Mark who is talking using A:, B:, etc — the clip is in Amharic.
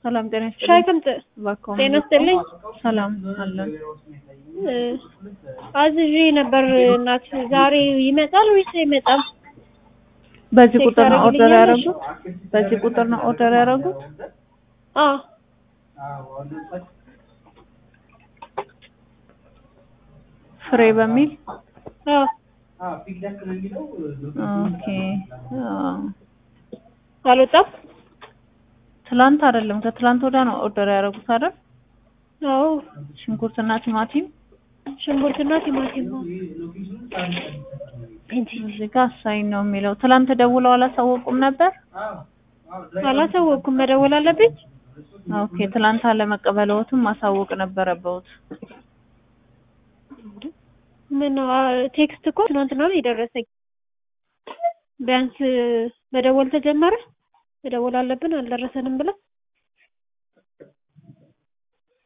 A: ሰላም ጤና ይስጥልኝ።
B: ሻይ ከምጥ
A: እባክዎን
B: ጤና ይስጥልኝ።
A: ሰላም አለን።
B: አዝዤ ነበር እናት ዛሬ ይመጣል ወይስ አይመጣም?
A: በዚህ ቁጥር ነው ኦርደር
B: ታደርግልኛለሽ?
A: ያደረጉት? በዚህ ቁጥር ነው ኦርደር ያደረጉት?
B: አዎ
A: ፍሬ በሚል
B: አዎ
A: ኦኬ።
B: አልወጣም።
A: ትላንት አይደለም ከትላንት ወዲያ ነው ኦርደር ያደረጉት አይደል?
B: አዎ
A: ሽንኩርትና ቲማቲም
B: ሽንኩርትና ቲማቲም ነው።
A: እዚህ ጋር ሳይን ነው የሚለው። ትላንት ደውለው አላሳወቁም ነበር?
B: አላሳወኩም። መደወል አለብኝ?
A: ኦኬ። ትላንት አለመቀበልዎትም ማሳወቅ ነበረበት።
B: ምን ነው ቴክስት እኮ ትናንትና ነው የደረሰኝ። ቢያንስ መደወል ተጀመረ። መደወል አለብን አልደረሰንም ብለን